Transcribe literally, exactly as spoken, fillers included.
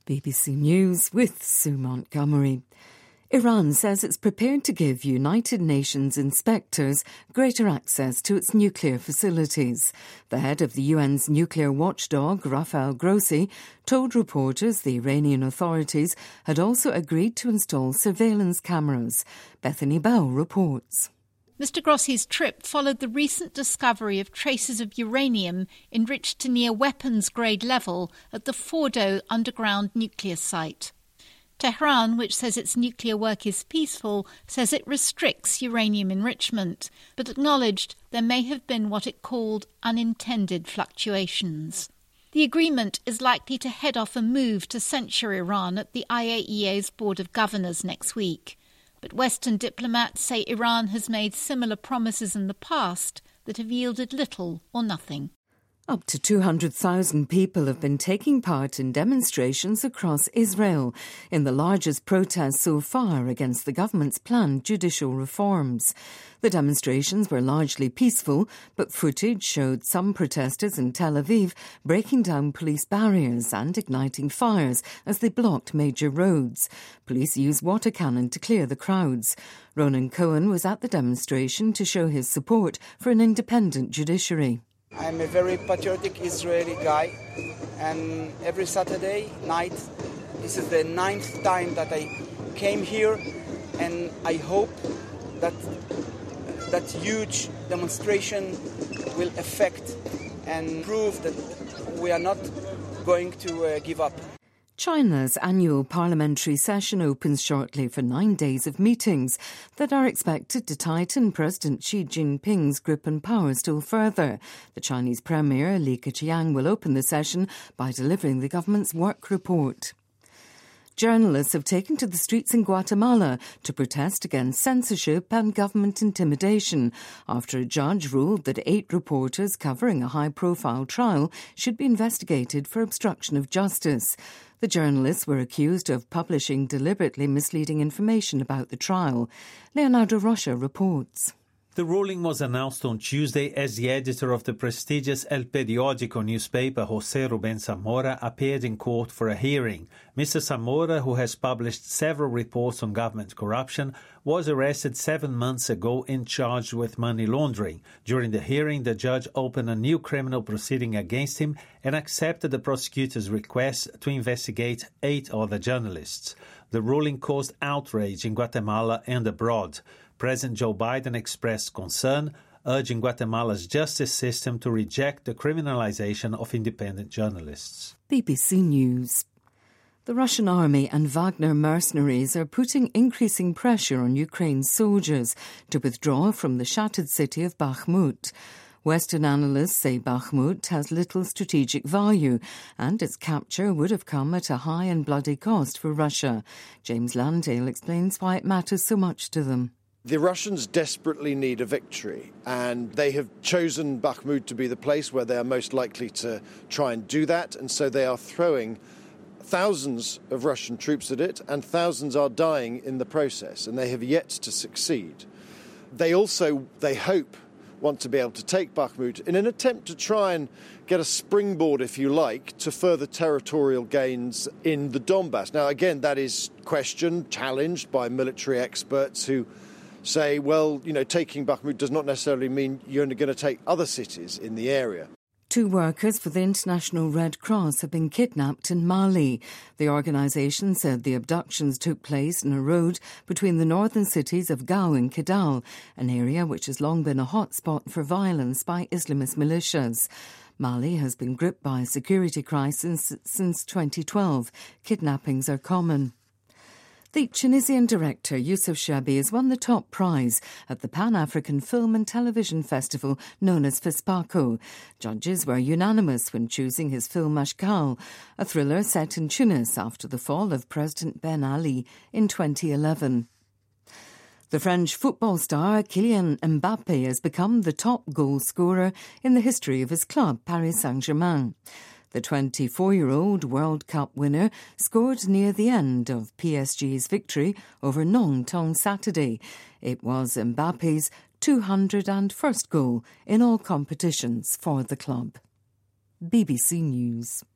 B B C News with Sue Montgomery. Iran says it's prepared to give United Nations inspectors greater access to its nuclear facilities. The head of the U N's nuclear watchdog, Rafael Grossi, told reporters the Iranian authorities had also agreed to install surveillance cameras. Bethany Bell reports. Mister Grossi's trip followed the recent discovery of traces of uranium enriched to near weapons-grade level at the Fordow underground nuclear site. Tehran, which says its nuclear work is peaceful, says it restricts uranium enrichment, but acknowledged there may have been what it called unintended fluctuations. The agreement is likely to head off a move to censure Iran at the I A E A's Board of Governors next week. But Western diplomats say Iran has made similar promises in the past that have yielded little or nothing. Up to two hundred thousand people have been taking part in demonstrations across Israel in the largest protest so far against the government's planned judicial reforms. The demonstrations were largely peaceful, but footage showed some protesters in Tel Aviv breaking down police barriers and igniting fires as they blocked major roads. Police used water cannon to clear the crowds. Ronan Cohen was at the demonstration to show his support for an independent judiciary. I'm a very patriotic Israeli guy, and every Saturday night, this is the ninth time that I came here, and I hope that that huge demonstration will affect and prove that we are not going to uh, give up. China's annual parliamentary session opens shortly for nine days of meetings that are expected to tighten President Xi Jinping's grip on power still further. The Chinese Premier, Li Keqiang, will open the session by delivering the government's work report. Journalists have taken to the streets in Guatemala to protest against censorship and government intimidation after a judge ruled that eight reporters covering a high-profile trial should be investigated for obstruction of justice. The journalists were accused of publishing deliberately misleading information about the trial. Leonardo Rocha reports. The ruling was announced on Tuesday as the editor of the prestigious El Periódico newspaper, José Rubén Zamora, appeared in court for a hearing. Mister Zamora, who has published several reports on government corruption, was arrested seven months ago and charged with money laundering. During the hearing, the judge opened a new criminal proceeding against him and accepted the prosecutor's request to investigate eight other journalists. The ruling caused outrage in Guatemala and abroad. President Joe Biden expressed concern, urging Guatemala's justice system to reject the criminalization of independent journalists. B B C News. The Russian army and Wagner mercenaries are putting increasing pressure on Ukraine's soldiers to withdraw from the shattered city of Bakhmut. Western analysts say Bakhmut has little strategic value and its capture would have come at a high and bloody cost for Russia. James Landale explains why it matters so much to them. The Russians desperately need a victory, and they have chosen Bakhmut to be the place where they are most likely to try and do that, and so they are throwing thousands of Russian troops at it, and thousands are dying in the process, and they have yet to succeed. They also, they hope, want to be able to take Bakhmut in an attempt to try and get a springboard, if you like, to further territorial gains in the Donbass. Now, again, that is questioned, challenged by military experts who say, well, you know, taking Bakhmut does not necessarily mean you're going to take other cities in the area. Two workers for the International Red Cross have been kidnapped in Mali. The organisation said the abductions took place in a road between the northern cities of Gao and Kidal, an area which has long been a hotspot for violence by Islamist militias. Mali has been gripped by a security crisis since twenty twelve. Kidnappings are common. The Tunisian director Youssef Chaabi has won the top prize at the Pan-African Film and Television Festival known as FESPACO. Judges were unanimous when choosing his film Ashkal, a thriller set in Tunis after the fall of President Ben Ali in twenty eleven. The French football star Kylian Mbappé has become the top goal scorer in the history of his club, Paris Saint-Germain. The twenty-four-year-old World Cup winner scored near the end of P S G's victory over Nantes on Saturday. It was Mbappe's two hundred first goal in all competitions for the club. B B C News.